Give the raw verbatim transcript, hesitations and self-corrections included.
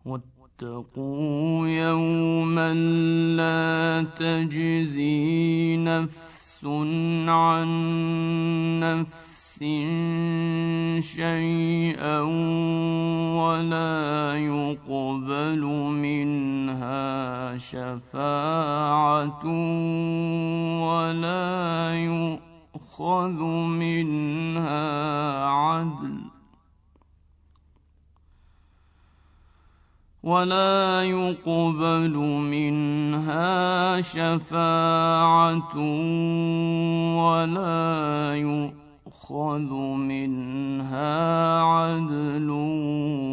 واتقوا يوما لا تجزي نفس عن نفس شيئا ولا يقبل منها شفاعة ولا يؤخذ منها عدل ولا يقبل منها شفاعة ولا يؤخذ منها عدل